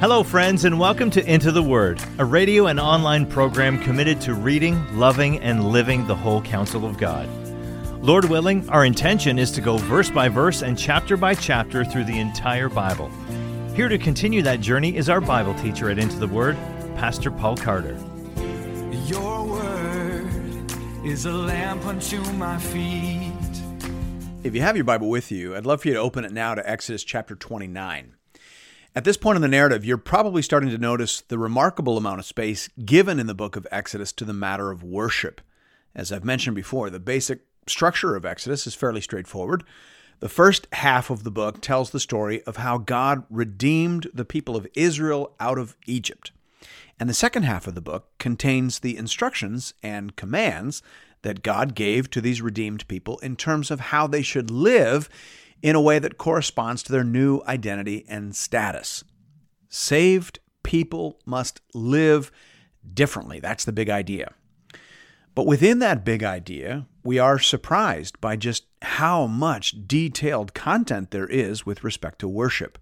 Hello, friends, and welcome to Into the Word, a radio and online program committed to reading, loving, and living the whole counsel of God. Lord willing, our intention is to go verse by verse and chapter by chapter through the entire Bible. Here to continue that journey is our Bible teacher at Into the Word, Pastor Paul Carter. Your word is a lamp unto my feet. If you have your Bible with you, I'd love for you to open it now to Exodus chapter 29. At this point in the narrative, you're probably starting to notice the remarkable amount of space given in the book of Exodus to the matter of worship. As I've mentioned before, the basic structure of Exodus is fairly straightforward. The first half of the book tells the story of how God redeemed the people of Israel out of Egypt. And the second half of the book contains the instructions and commands that God gave to these redeemed people in terms of how they should live in a way that corresponds to their new identity and status. Saved people must live differently. That's the big idea. But within that big idea, we are surprised by just how much detailed content there is with respect to worship.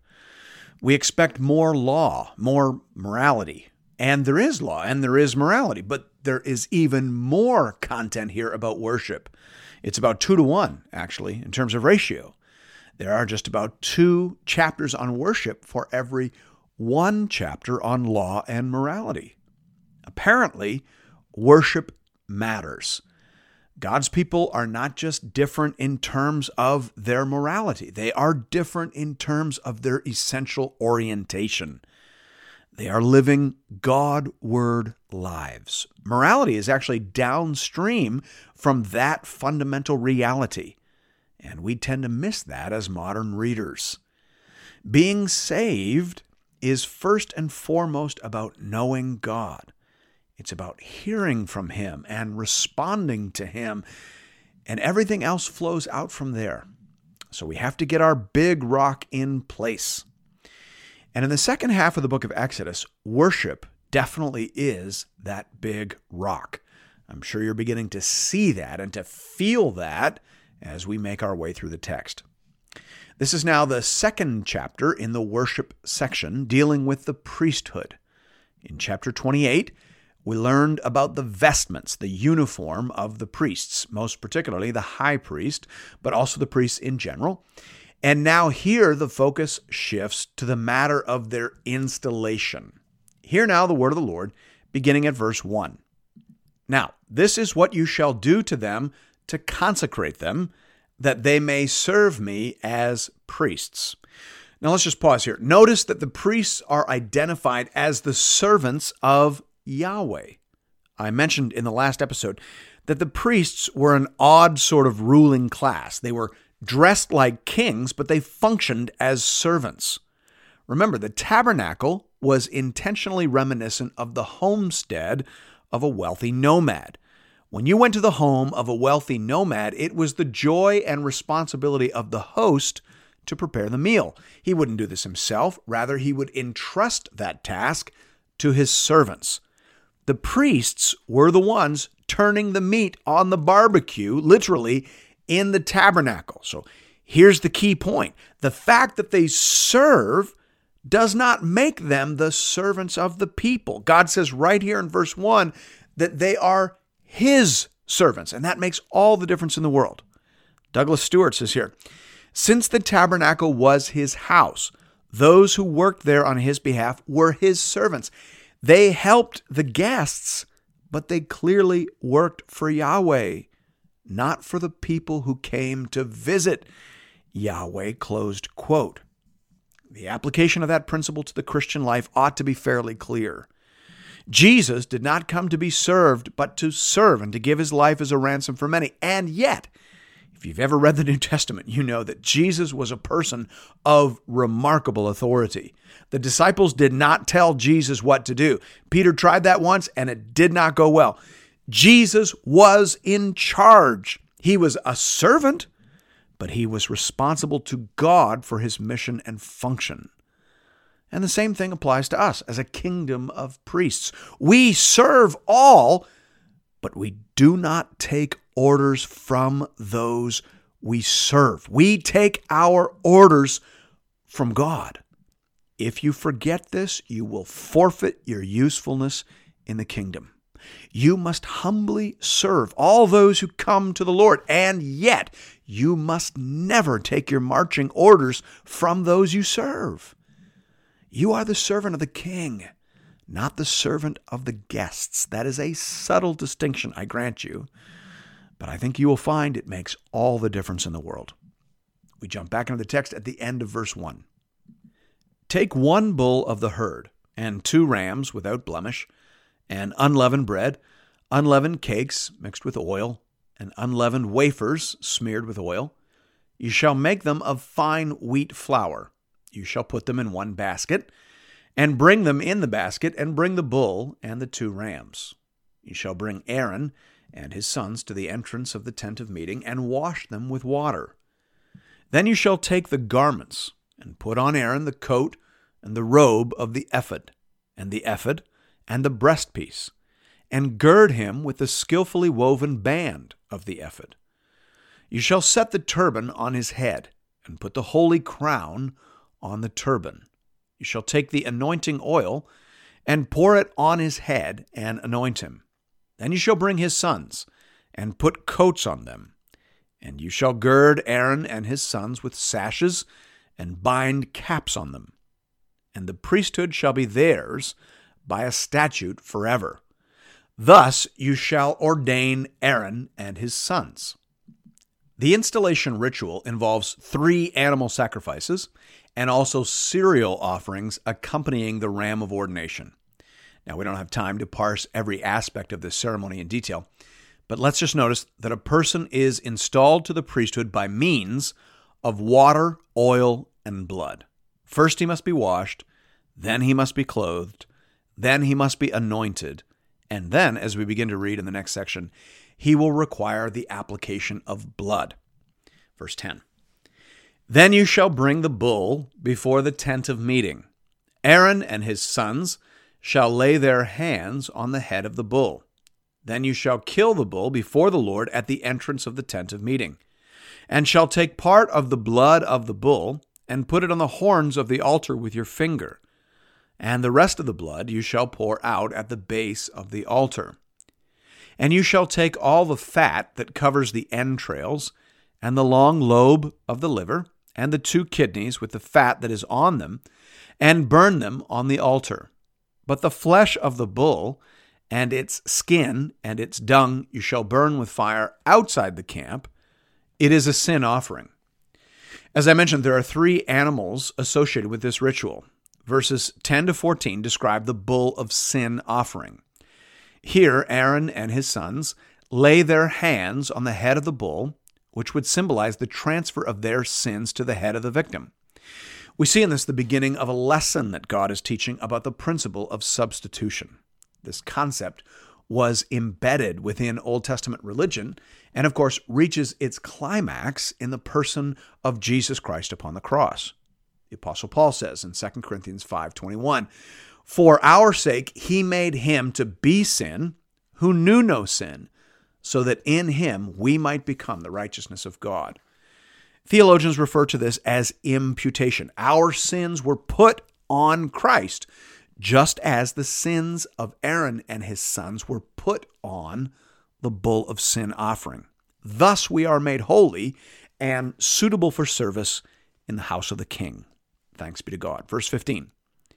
We expect more law, more morality, and there is law and there is morality, but there is even more content here about worship. It's about 2-to-1, actually, in terms of ratio. There are just about 2 chapters on worship for every 1 chapter on law and morality. Apparently, worship matters. God's people are not just different in terms of their morality. They are different in terms of their essential orientation. They are living God-word lives. Morality is actually downstream from that fundamental reality. And we tend to miss that as modern readers. Being saved is first and foremost about knowing God. It's about hearing from Him and responding to Him, and everything else flows out from there. So we have to get our big rock in place. And in the second half of the book of Exodus, worship definitely is that big rock. I'm sure you're beginning to see that and to feel that as we make our way through the text. This is now the second chapter in the worship section dealing with the priesthood. In chapter 28, we learned about the vestments, the uniform of the priests, most particularly the high priest, but also the priests in general. And now here the focus shifts to the matter of their installation. Hear now the word of the Lord, beginning at verse 1. Now, this is what you shall do to them to consecrate them, that they may serve me as priests. Now let's just pause here. Notice that the priests are identified as the servants of Yahweh. I mentioned in the last episode that the priests were an odd sort of ruling class. They were dressed like kings, but they functioned as servants. Remember, the tabernacle was intentionally reminiscent of the homestead of a wealthy nomad. When you went to the home of a wealthy nomad, it was the joy and responsibility of the host to prepare the meal. He wouldn't do this himself. Rather, he would entrust that task to his servants. The priests were the ones turning the meat on the barbecue, literally, in the tabernacle. So here's the key point. The fact that they serve does not make them the servants of the people. God says right here in verse 1 that they are His servants, and that makes all the difference in the world. Douglas Stewart says here, since the tabernacle was His house, those who worked there on His behalf were His servants. They helped the guests, but they clearly worked for Yahweh, not for the people who came to visit Yahweh, closed quote. The application of that principle to the Christian life ought to be fairly clear. Jesus did not come to be served, but to serve and to give His life as a ransom for many. And yet, if you've ever read the New Testament, you know that Jesus was a person of remarkable authority. The disciples did not tell Jesus what to do. Peter tried that once, and it did not go well. Jesus was in charge. He was a servant, but He was responsible to God for His mission and function. And the same thing applies to us as a kingdom of priests. We serve all, but we do not take orders from those we serve. We take our orders from God. If you forget this, you will forfeit your usefulness in the kingdom. You must humbly serve all those who come to the Lord, and yet you must never take your marching orders from those you serve. You are the servant of the king, not the servant of the guests. That is a subtle distinction, I grant you, but I think you will find it makes all the difference in the world. We jump back into the text at the end of verse 1. Take 1 bull of the herd, and 2 rams without blemish, and unleavened bread, unleavened cakes mixed with oil, and unleavened wafers smeared with oil. You shall make them of fine wheat flour. You shall put them in 1 basket, and bring them in the basket, and bring the bull and the 2 rams. You shall bring Aaron and his sons to the entrance of the tent of meeting, and wash them with water. Then you shall take the garments, and put on Aaron the coat and the robe of the ephod, and the ephod and the breastpiece, and gird him with the skillfully woven band of the ephod. You shall set the turban on his head, and put the holy crown on the turban. You shall take the anointing oil, and pour it on his head, and anoint him. Then you shall bring his sons, and put coats on them. And you shall gird Aaron and his sons with sashes, and bind caps on them. And the priesthood shall be theirs by a statute forever. Thus you shall ordain Aaron and his sons. The installation ritual involves 3 animal sacrifices and also cereal offerings accompanying the ram of ordination. Now, we don't have time to parse every aspect of this ceremony in detail, but let's just notice that a person is installed to the priesthood by means of water, oil, and blood. First he must be washed, then he must be clothed, then he must be anointed, and then, as we begin to read in the next section, he will require the application of blood. Verse 10. Then you shall bring the bull before the tent of meeting. Aaron and his sons shall lay their hands on the head of the bull. Then you shall kill the bull before the Lord at the entrance of the tent of meeting, and shall take part of the blood of the bull, and put it on the horns of the altar with your finger. And the rest of the blood you shall pour out at the base of the altar. And you shall take all the fat that covers the entrails, and the long lobe of the liver, and the 2 kidneys with the fat that is on them, and burn them on the altar. But the flesh of the bull, and its skin, and its dung you shall burn with fire outside the camp. It is a sin offering. As I mentioned, there are 3 animals associated with this ritual. Verses 10 to 14 describe the bull of sin offering. Here, Aaron and his sons lay their hands on the head of the bull, which would symbolize the transfer of their sins to the head of the victim. We see in this the beginning of a lesson that God is teaching about the principle of substitution. This concept was embedded within Old Testament religion and, of course, reaches its climax in the person of Jesus Christ upon the cross. The Apostle Paul says in 2 Corinthians 5:21, "For our sake he made him to be sin who knew no sin, so that in him we might become the righteousness of God." Theologians refer to this as imputation. Our sins were put on Christ, just as the sins of Aaron and his sons were put on the bull of sin offering. Thus we are made holy and suitable for service in the house of the king. Thanks be to God. Verse 15.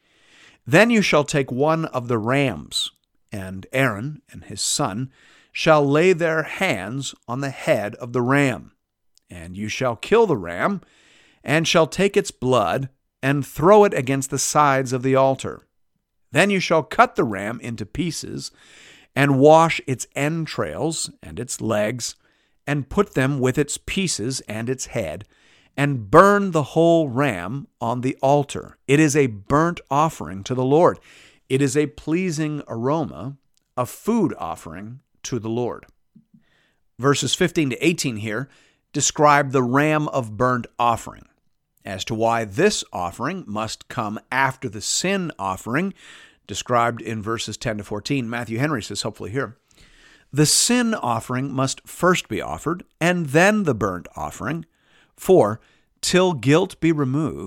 Then you shall take 1 of the rams, and Aaron and his son shall lay their hands on the head of the ram. And you shall kill the ram, and shall take its blood, and throw it against the sides of the altar. Then you shall cut the ram into pieces, and wash its entrails and its legs, and put them with its pieces and its head, and burn the whole ram on the altar. It is a burnt offering to the Lord. It is a pleasing aroma, a food offering to the Lord. Verses 15 to 18 here describe the ram of burnt offering. As to why this offering must come after the sin offering, described in verses 10 to 14, Matthew Henry says helpfully here, "The sin offering must first be offered, and then the burnt offering. For, till guilt be removed,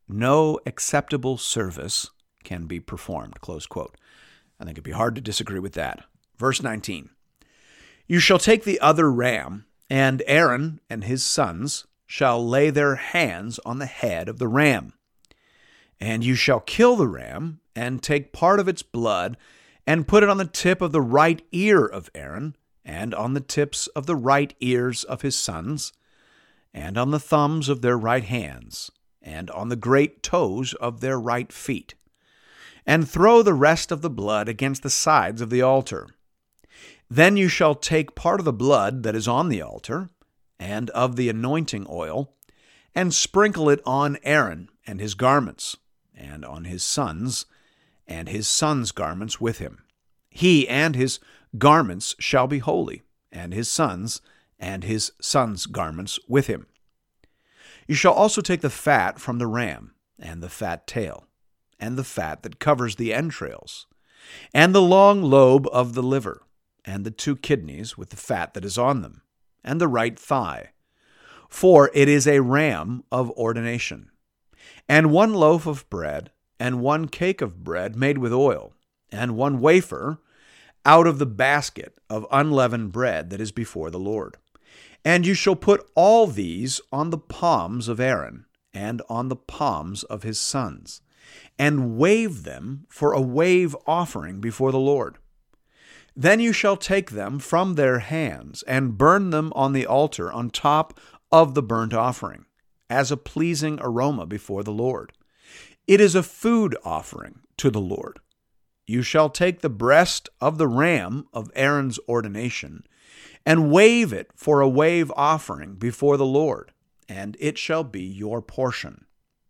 no acceptable service can be performed. Close quote. I think it'd be hard to disagree with that. Verse 19. You shall take the other ram, and Aaron and his sons shall lay their hands on the head of the ram. And you shall kill the ram, and take part of its blood, and put it on the tip of the right ear of Aaron, and on the tips of the right ears of his sons, and on the thumbs of their right hands, and on the great toes of their right feet, and throw the rest of the blood against the sides of the altar. Then you shall take part of the blood that is on the altar, and of the anointing oil, and sprinkle it on Aaron and his garments, and on his sons, and his sons' garments with him. He and his garments shall be holy, and his sons and his sons' garments with him. You shall also take the fat from the ram, and the fat tail, and the fat that covers the entrails, and the long lobe of the liver, and the 2 kidneys with the fat that is on them, and the right thigh. For it is a ram of ordination. And 1 loaf of bread, and 1 cake of bread made with oil, and 1 wafer out of the basket of unleavened bread that is before the Lord. And you shall put all these on the palms of Aaron, and on the palms of his sons, and wave them for a wave offering before the Lord. Then you shall take them from their hands, and burn them on the altar on top of the burnt offering, as a pleasing aroma before the Lord. It is a food offering to the Lord. You shall take the breast of the ram of Aaron's ordination, and wave it for a wave offering before the Lord, and it shall be your portion.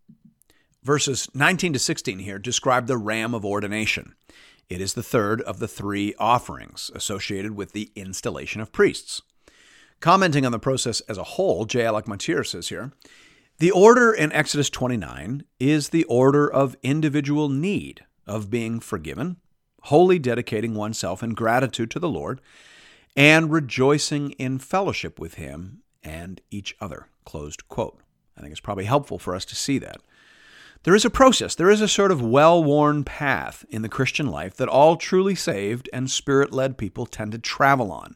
Verses 19 to 16 here describe the ram of ordination. It is the third of the 3 offerings associated with the installation of priests. Commenting on the process as a whole, J. Alec Motyer says here, the order in Exodus 29 is the order of individual need, of being forgiven, wholly dedicating oneself in gratitude to the Lord, and rejoicing in fellowship with Him and each other. Closed quote. I think it's probably helpful for us to see that. There is a process, there is a sort of well-worn path in the Christian life that all truly saved and Spirit-led people tend to travel on.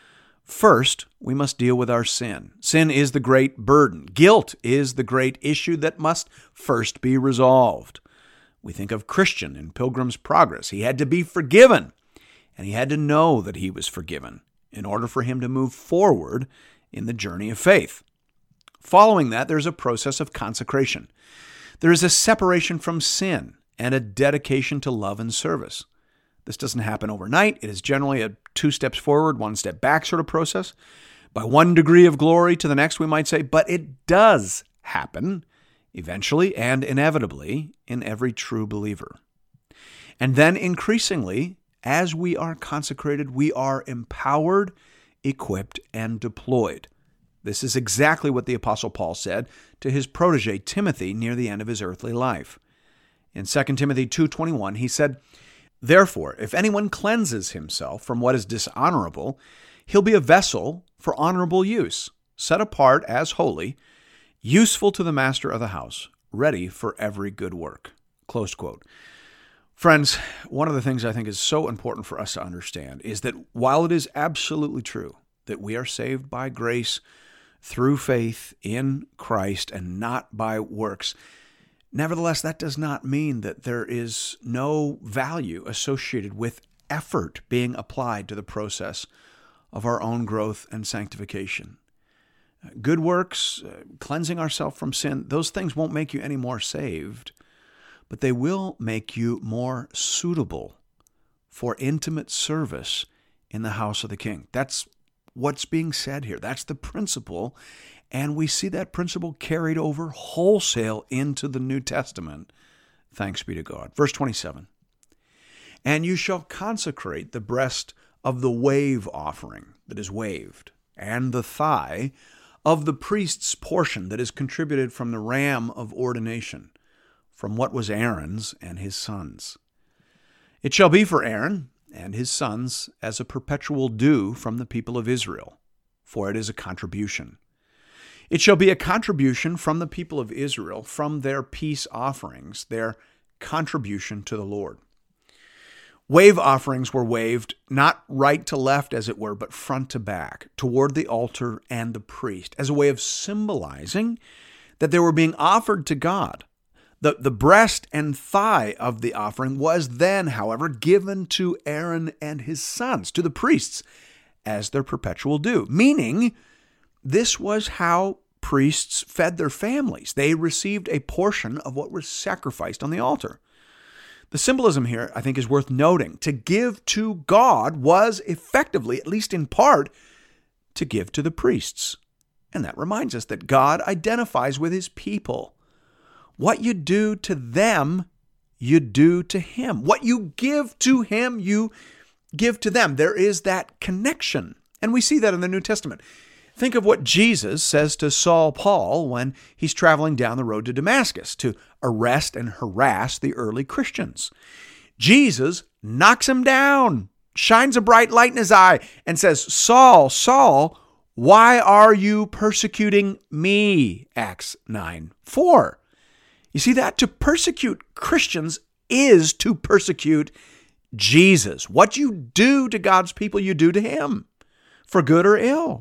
First, we must deal with our sin. Sin is the great burden. Guilt is the great issue that must first be resolved. We think of Christian in Pilgrim's Progress. He had to be forgiven, and he had to know that he was forgiven in order for him to move forward in the journey of faith. Following that, there's a process of consecration. There is a separation from sin and a dedication to love and service. This doesn't happen overnight. It is generally a 2 steps forward, 1 step back sort of process. By 1 degree of glory to the next, we might say, but it does happen eventually and inevitably in every true believer. And then increasingly, as we are consecrated, we are empowered, equipped, and deployed. This is exactly what the Apostle Paul said to his protege Timothy near the end of his earthly life. In 2 Timothy 2:21, he said, "Therefore, if anyone cleanses himself from what is dishonorable, he'll be a vessel for honorable use, set apart as holy, useful to the master of the house, ready for every good work." Close quote. Friends, one of the things I think is so important for us to understand is that while it is absolutely true that we are saved by grace through faith in Christ and not by works, nevertheless, that does not mean that there is no value associated with effort being applied to the process of our own growth and sanctification. Good works, cleansing ourselves from sin, those things won't make you any more saved, but they will make you more suitable for intimate service in the house of the King. That's what's being said here. That's the principle, and we see that principle carried over wholesale into the New Testament. Thanks be to God. Verse 27, "And you shall consecrate the breast of the wave offering that is waved, and the thigh of the priest's portion that is contributed from the ram of ordination, from what was Aaron's and his sons. It shall be for Aaron and his sons as a perpetual due from the people of Israel, for it is a contribution. It shall be a contribution from the people of Israel, from their peace offerings, their contribution to the Lord. Wave offerings were waved not right to left, as it were, but front to back, toward the altar and the priest, as a way of symbolizing that they were being offered to God. The breast and thigh of the offering was then, however, given to Aaron and his sons, to the priests, as their perpetual due, meaning this was how priests fed their families. They received a portion of what was sacrificed on the altar. The symbolism here, I think, is worth noting. To give to God was effectively, at least in part, to give to the priests. And that reminds us that God identifies with his people. What you do to them, you do to him. What you give to him, you give to them. There is that connection. And we see that in the New Testament. Think of what Jesus says to Saul Paul when he's traveling down the road to Damascus to arrest and harass the early Christians. Jesus knocks him down, shines a bright light in his eye, and says, "Saul, Saul, why are you persecuting me?" Acts 9:4. You see that? To persecute Christians is to persecute Jesus. What you do to God's people, you do to him, for good or ill.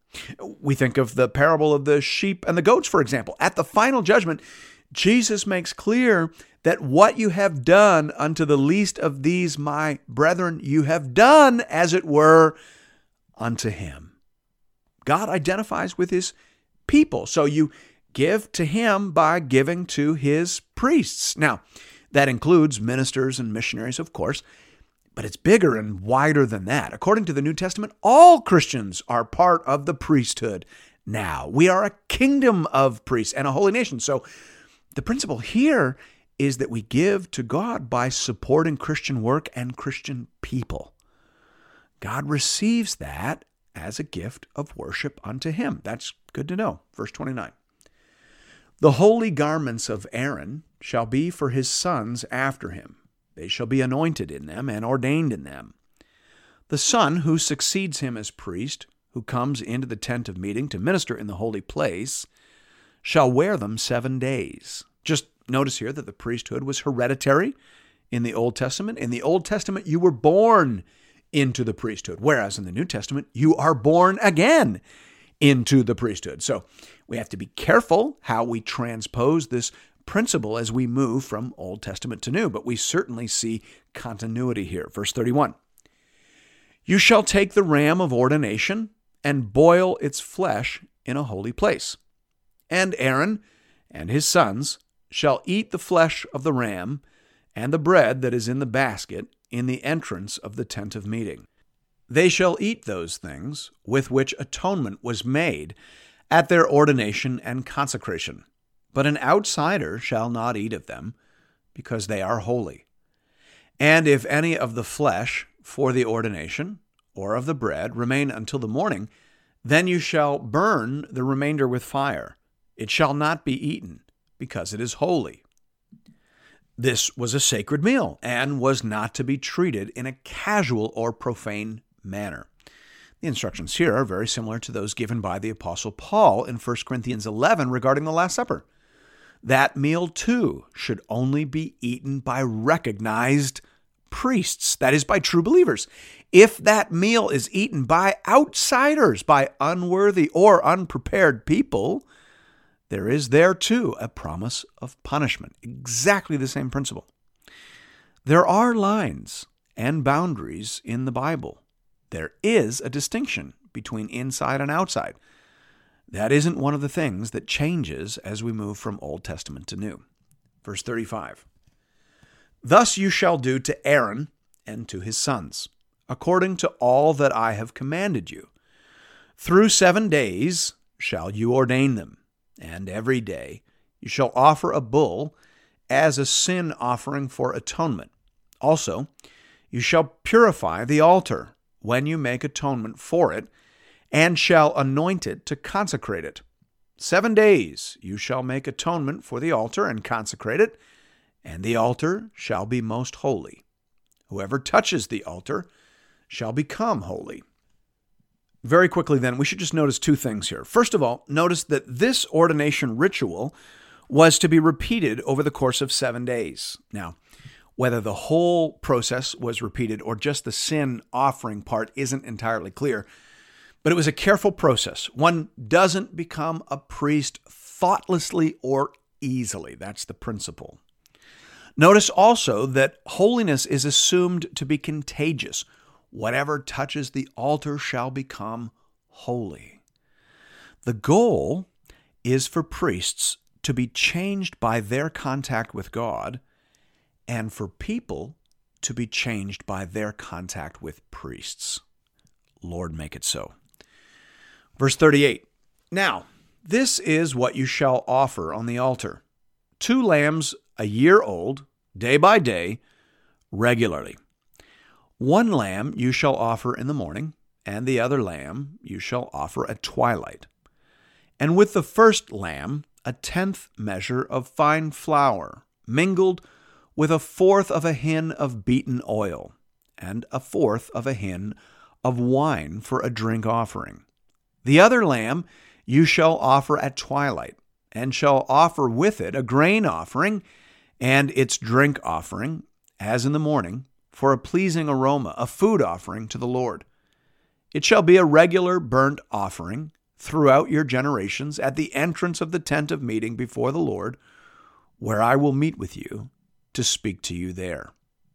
We think of the parable of the sheep and the goats, for example. At the final judgment, Jesus makes clear that what you have done unto the least of these my brethren, you have done, as it were, unto him. God identifies with his people, so you give to him by giving to his priests. Now, that includes ministers and missionaries, of course, but it's bigger and wider than that. According to the New Testament, all Christians are part of the priesthood now. We are a kingdom of priests and a holy nation. So the principle here is that we give to God by supporting Christian work and Christian people. God receives that as a gift of worship unto him. That's good to know. Verse 29. The holy garments of Aaron shall be for his sons after him. They shall be anointed in them and ordained in them. The son who succeeds him as priest, who comes into the tent of meeting to minister in the holy place, shall wear them 7 days. Just notice here that the priesthood was hereditary in the Old Testament. In the Old Testament, you were born into the priesthood, whereas in the New Testament, you are born again into the priesthood. So we have to be careful how we transpose this principle as we move from Old Testament to New, but we certainly see continuity here. Verse 31. You shall take the ram of ordination and boil its flesh in a holy place. And Aaron and his sons shall eat the flesh of the ram and the bread that is in the basket in the entrance of the tent of meeting. They shall eat those things with which atonement was made at their ordination and consecration. But an outsider shall not eat of them, because they are holy. And if any of the flesh for the ordination or of the bread remain until the morning, then you shall burn the remainder with fire. It shall not be eaten, because it is holy. This was a sacred meal and was not to be treated in a casual or profane manner. The instructions here are very similar to those given by the Apostle Paul in 1 Corinthians 11 regarding the Last Supper. That meal, too, should only be eaten by recognized priests, that is, by true believers. If that meal is eaten by outsiders, by unworthy or unprepared people, there is there, too, a promise of punishment. Exactly the same principle. There are lines and boundaries in the Bible. There is a distinction between inside and outside. That isn't one of the things that changes as we move from Old Testament to New. Verse 35. Thus you shall do to Aaron and to his sons, according to all that I have commanded you. Through 7 days shall you ordain them, and every day you shall offer a bull as a sin offering for atonement. Also, you shall purify the altar when you make atonement for it, and shall anoint it to consecrate it. 7 days you shall make atonement for the altar and consecrate it, and the altar shall be most holy. Whoever touches the altar shall become holy. Very quickly then, we should just notice two things here. First of all, notice that this ordination ritual was to be repeated over the course of 7 days. Now, whether the whole process was repeated or just the sin offering part isn't entirely clear, but it was a careful process. One doesn't become a priest thoughtlessly or easily. That's the principle. Notice also that holiness is assumed to be contagious. Whatever touches the altar shall become holy. The goal is for priests to be changed by their contact with God and for people to be changed by their contact with priests. Lord, make it so. Verse 38. Now, this is what you shall offer on the altar: 2 lambs a year old, day by day, regularly. 1 lamb you shall offer in the morning, and the other lamb you shall offer at twilight. And with the first lamb, a 10th measure of fine flour, mingled with 1/4 of a hin of beaten oil, and 1/4 of a hin of wine for a drink offering. The other lamb you shall offer at twilight, and shall offer with it a grain offering and its drink offering, as in the morning, for a pleasing aroma, a food offering to the Lord. It shall be a regular burnt offering throughout your generations at the entrance of the tent of meeting before the Lord, where I will meet with you to speak to you there.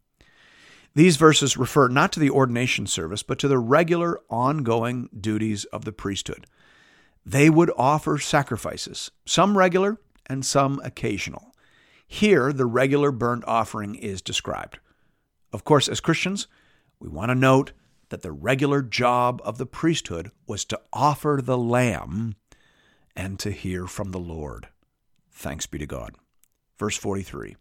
These verses refer not to the ordination service, but to the regular, ongoing duties of the priesthood. They would offer sacrifices, some regular and some occasional. Here, the regular burnt offering is described. Of course, as Christians, we want to note that the regular job of the priesthood was to offer the lamb and to hear from the Lord. Thanks be to God. Verse 43.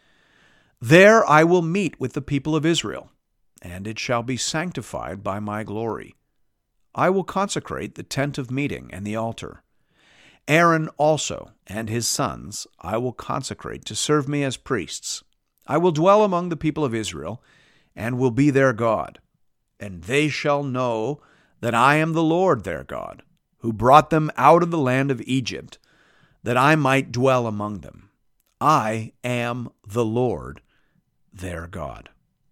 There I will meet with the people of Israel, and it shall be sanctified by my glory. I will consecrate the tent of meeting and the altar. Aaron also and his sons I will consecrate to serve me as priests. I will dwell among the people of Israel, and will be their God. And they shall know that I am the Lord their God, who brought them out of the land of Egypt, that I might dwell among them. I am the Lord their God.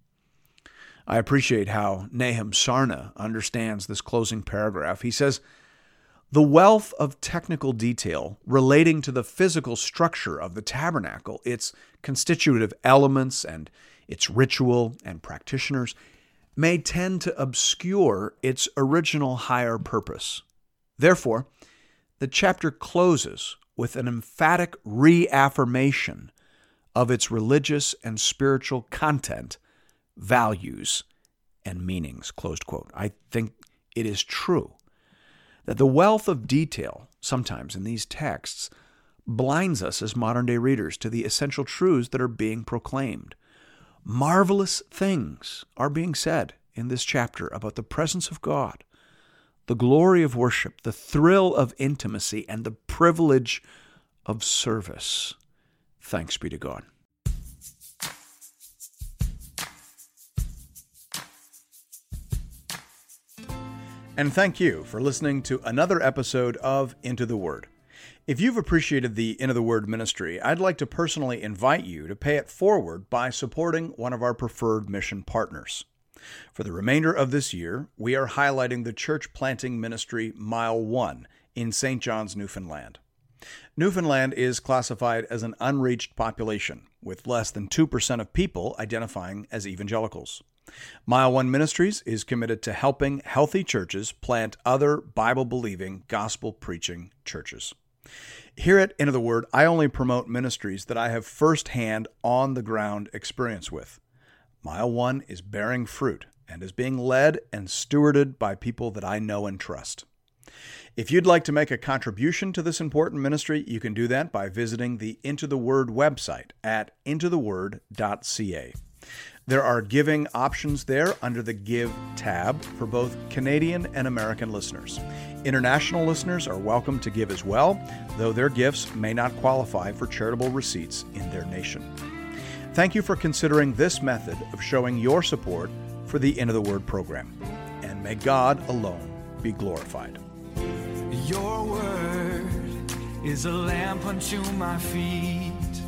I appreciate how Nahum Sarna understands this closing paragraph. He says, the wealth of technical detail relating to the physical structure of the tabernacle, its constitutive elements and its ritual and practitioners, may tend to obscure its original higher purpose. Therefore, the chapter closes with an emphatic reaffirmation of its religious and spiritual content, values, and meanings, closed quote. I think it is true that the wealth of detail, sometimes in these texts, blinds us as modern-day readers to the essential truths that are being proclaimed. Marvelous things are being said in this chapter about the presence of God, the glory of worship, the thrill of intimacy, and the privilege of service. Thanks be to God. And thank you for listening to another episode of Into the Word. If you've appreciated the Into the Word ministry, I'd like to personally invite you to pay it forward by supporting one of our preferred mission partners. For the remainder of this year, we are highlighting the church planting ministry Mile 1 in St. John's, Newfoundland. Newfoundland is classified as an unreached population, with less than 2% of people identifying as evangelicals. Mile 1 Ministries is committed to helping healthy churches plant other Bible-believing, gospel-preaching churches. Here at Into the Word, I only promote ministries that I have firsthand, on-the-ground experience with. Mile 1 is bearing fruit and is being led and stewarded by people that I know and trust. If you'd like to make a contribution to this important ministry, you can do that by visiting the Into the Word website at intotheword.ca. There are giving options there under the Give tab for both Canadian and American listeners. International listeners are welcome to give as well, though their gifts may not qualify for charitable receipts in their nation. Thank you for considering this method of showing your support for the Into the Word program. And may God alone be glorified. Your word is a lamp unto my feet